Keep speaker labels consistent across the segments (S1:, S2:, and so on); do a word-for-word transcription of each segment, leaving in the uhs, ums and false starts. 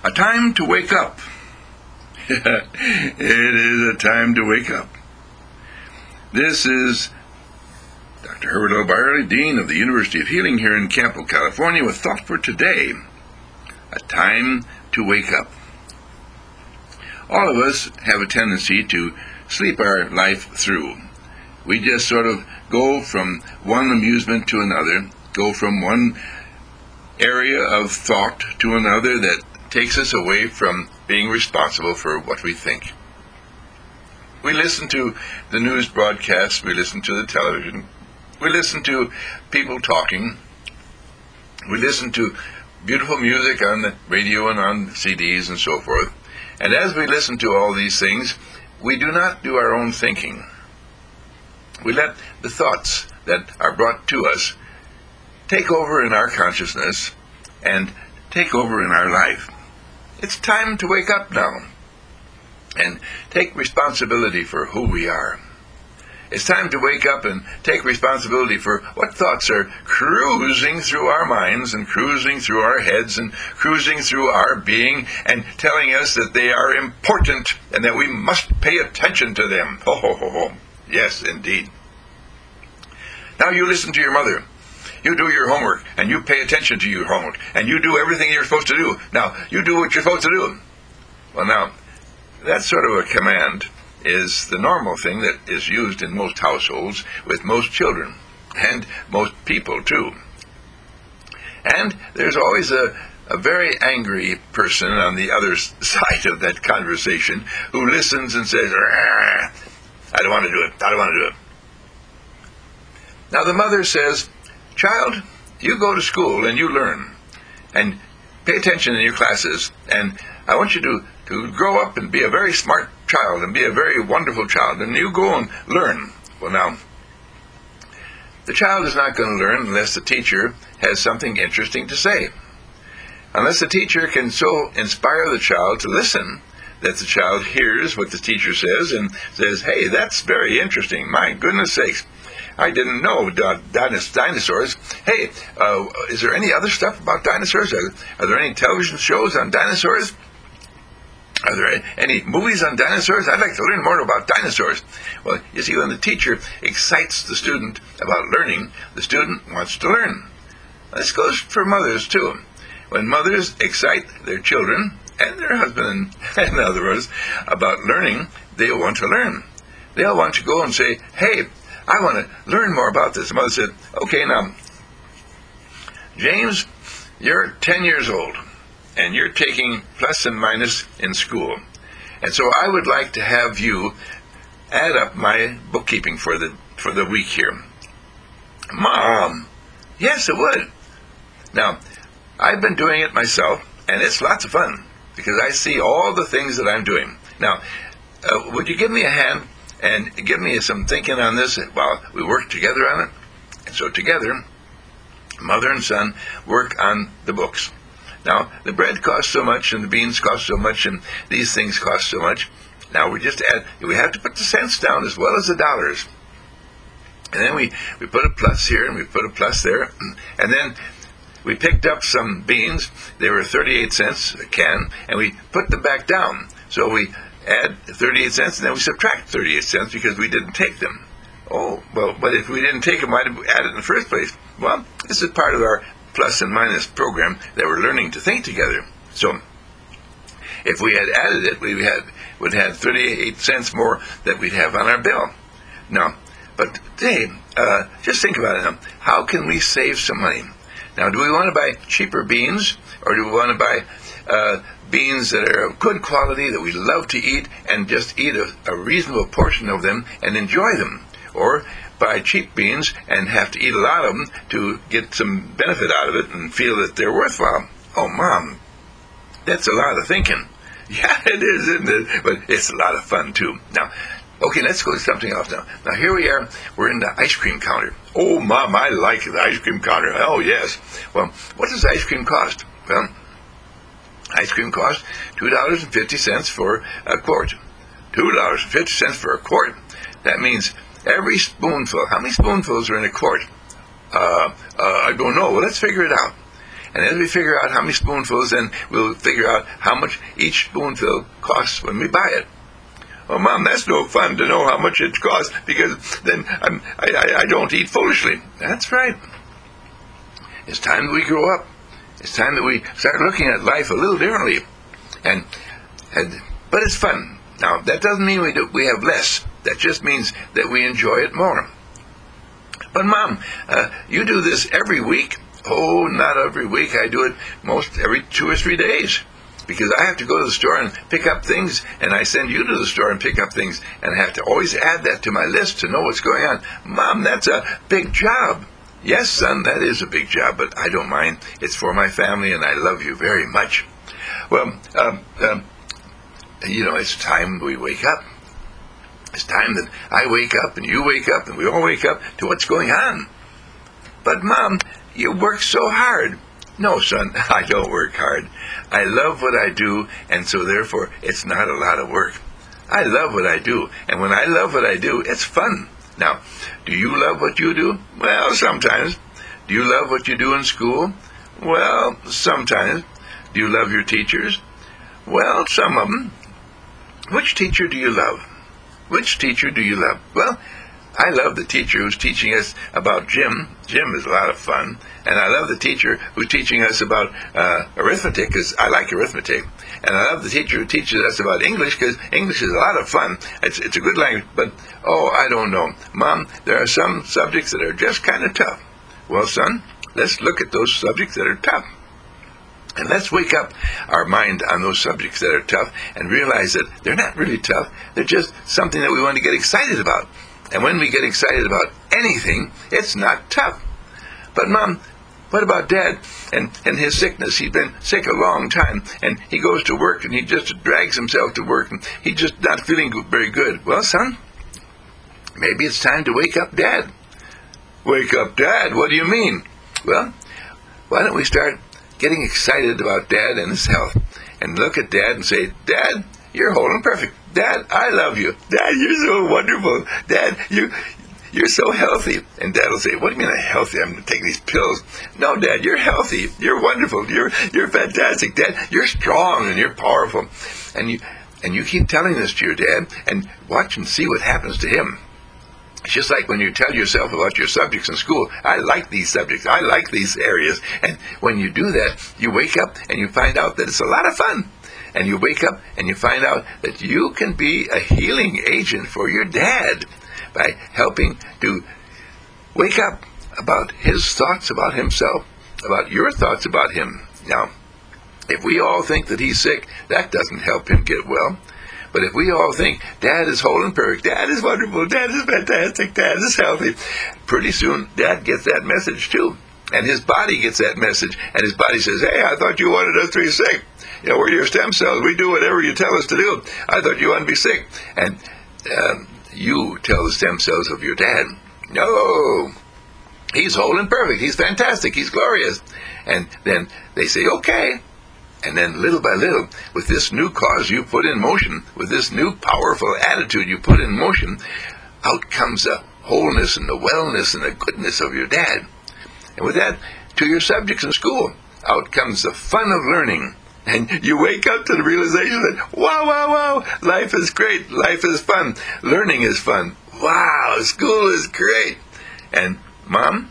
S1: A time to wake up. It is a time to wake up. This is Doctor Herbert L. Byerly, Dean of the University of Healing here in Campo, California, with Thought for Today. A time to wake up. All of us have a tendency to sleep our life through. We just sort of go from one amusement to another, go from one area of thought to another that takes us away from being responsible for what we think. We listen to the news broadcasts, we listen to the television, we listen to people talking, we listen to beautiful music on the radio and on C Ds and so forth. And as we listen to all these things, we do not do our own thinking. We let the thoughts that are brought to us take over in our consciousness and take over in our life. It's time to wake up now and take responsibility for who we are. It's time to wake up and take responsibility for what thoughts are cruising through our minds and cruising through our heads and cruising through our being and telling us that they are important and that we must pay attention to them. Ho, ho, ho, ho. Yes, indeed. Now you listen to your mother. You do your homework, and you pay attention to your homework, and you do everything you're supposed to do. Now, you do what you're supposed to do. Well, now, that sort of a command is the normal thing that is used in most households with most children, and most people, too. And there's always a, a very angry person on the other side of that conversation who listens and says, I don't want to do it, I don't want to do it. Now, the mother says, child, you go to school and you learn, and pay attention in your classes, and I want you to, to grow up and be a very smart child and be a very wonderful child, and you go and learn. Well, now, the child is not going to learn unless the teacher has something interesting to say. Unless the teacher can so inspire the child to listen that the child hears what the teacher says and says, hey, that's very interesting, my goodness sakes. I didn't know uh, dinosaurs. Hey, uh, is there any other stuff about dinosaurs? Are, are there any television shows on dinosaurs? Are there any movies on dinosaurs? I'd like to learn more about dinosaurs. Well, you see, when the teacher excites the student about learning, the student wants to learn. This goes for mothers, too. When mothers excite their children, and their husband, in other words, about learning, they want to learn. They'll want to go and say, hey, I want to learn more about this. The mother said, okay, now, James, you're ten years old, and you're taking plus and minus in school. And so I would like to have you add up my bookkeeping for the for the week here. Mom, yes, it would. Now, I've been doing it myself, and it's lots of fun, because I see all the things that I'm doing. Now, uh, would you give me a hand and give me some thinking on this while we work together on it? And so together, mother and son work on the books. Now, the bread costs so much, and the beans cost so much, and these things cost so much. Now, we just add, we have to put the cents down as well as the dollars. And then we, we put a plus here, and we put a plus there. And then we picked up some beans. They were thirty-eight cents a can, and we put them back down. So we add thirty-eight cents, and then we subtract thirty-eight cents because we didn't take them. Oh, well, but if we didn't take them, why did we add it in the first place? Well, this is part of our plus and minus program that we're learning to think together. So if we had added it, we had would have had thirty-eight cents more that we'd have on our bill. Now, but today, uh, just think about it now. How can we save some money? Now, do we want to buy cheaper beans, or do we want to buy uh, beans that are of good quality, that we love to eat, and just eat a, a reasonable portion of them and enjoy them? Or buy cheap beans and have to eat a lot of them to get some benefit out of it and feel that they're worthwhile? Oh, Mom, that's a lot of thinking. Yeah, it is, isn't it? But it's a lot of fun, too. Now, okay, let's go to something else now. Now, here we are. We're in the ice cream counter. Oh, Mom, I like the ice cream counter. Oh, yes. Well, what does ice cream cost? Well, ice cream costs two dollars and fifty cents for a quart. two dollars and fifty cents for a quart. That means every spoonful. How many spoonfuls are in a quart? Uh, uh, I don't know. Well, let's figure it out. And as we figure out how many spoonfuls, then we'll figure out how much each spoonful costs when we buy it. Oh, Mom, that's no fun to know how much it costs, because then I'm, I, I, I don't eat foolishly. That's right. It's time that we grow up. It's time that we start looking at life a little differently. And, and but it's fun. Now, that doesn't mean we do, we have less. That just means that we enjoy it more. But, Mom, uh, you do this every week? Oh, not every week. I do it most every two or three days. Because I have to go to the store and pick up things, and I send you to the store and pick up things, and I have to always add that to my list to know what's going on. Mom, that's a big job. Yes, son, that is a big job, but I don't mind. It's for my family, and I love you very much. Well, um, um, you know, it's time we wake up. It's time that I wake up, and you wake up, and we all wake up to what's going on. But, Mom, you work so hard. No, son, I don't work hard. I love what I do, and so therefore it's not a lot of work. I love what I do, and when I love what I do, it's fun. Now, do you love what you do? Well, sometimes. Do you love what you do in school? Well, sometimes. Do you love your teachers? Well, some of them. Which teacher do you love? Which teacher do you love? Well, I love the teacher who's teaching us about gym. Gym is a lot of fun. And I love the teacher who's teaching us about uh, arithmetic, because I like arithmetic. And I love the teacher who teaches us about English, because English is a lot of fun. It's, it's a good language. But, oh, I don't know. Mom, there are some subjects that are just kind of tough. Well, son, let's look at those subjects that are tough. And let's wake up our mind on those subjects that are tough and realize that they're not really tough. They're just something that we want to get excited about. And when we get excited about anything, it's not tough. But, Mom, what about Dad and, and his sickness? He's been sick a long time, and he goes to work, and he just drags himself to work, and he's just not feeling very good. Well, son, maybe it's time to wake up Dad. Wake up Dad? What do you mean? Well, why don't we start getting excited about Dad and his health, and look at Dad and say, Dad, you're whole and perfect. Dad, I love you. Dad, you're so wonderful. Dad, you, you're so healthy. And Dad will say, what do you mean I'm healthy? I'm taking these pills. No, Dad, you're healthy. You're wonderful. You're you're fantastic. Dad, you're strong and you're powerful. And you and you keep telling this to your dad, and watch and see what happens to him. It's just like when you tell yourself about your subjects in school. I like these subjects. I like these areas. And when you do that, you wake up and you find out that it's a lot of fun. And you wake up and you find out that you can be a healing agent for your dad by helping to wake up about his thoughts about himself, about your thoughts about him. Now, if we all think that he's sick, that doesn't help him get well. But if we all think, Dad is whole and perfect, Dad is wonderful, Dad is fantastic, Dad is healthy, pretty soon Dad gets that message too. And his body gets that message. And his body says, hey, I thought you wanted us to be sick. You know, we're your stem cells. We do whatever you tell us to do. I thought you wanted to be sick. And um, you tell the stem cells of your dad, no, he's whole and perfect. He's fantastic. He's glorious. And then they say, okay. And then little by little, with this new cause you put in motion, with this new powerful attitude you put in motion, out comes the wholeness and the wellness and the goodness of your dad. And with that, to your subjects in school, out comes the fun of learning. And you wake up to the realization that, wow, wow, wow, life is great, life is fun, learning is fun. Wow, school is great. And, Mom,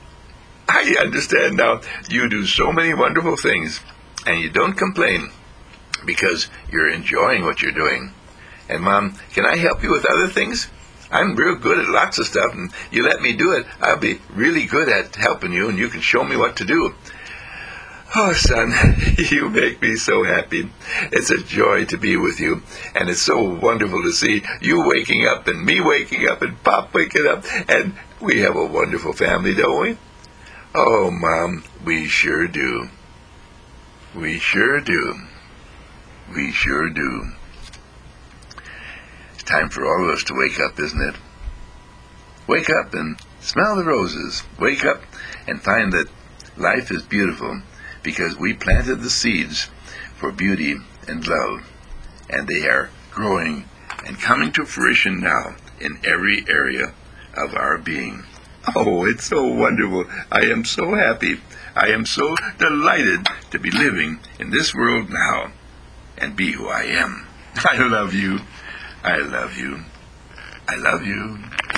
S1: I understand now you do so many wonderful things, and you don't complain because you're enjoying what you're doing. And, Mom, can I help you with other things? I'm real good at lots of stuff, and you let me do it, I'll be really good at helping you, and you can show me what to do. Oh, son, you make me so happy. It's a joy to be with you, and it's so wonderful to see you waking up, and me waking up, and Pop waking up, and we have a wonderful family, don't we? Oh, Mom, we sure do. We sure do. We sure do. It's time for all of us to wake up, isn't it? Wake up and smell the roses. Wake up and find that life is beautiful because we planted the seeds for beauty and love, and they are growing and coming to fruition now in every area of our being. Oh, it's so wonderful. I am so happy. I am so delighted to be living in this world now and be who I am. I love you. I love you. I love you.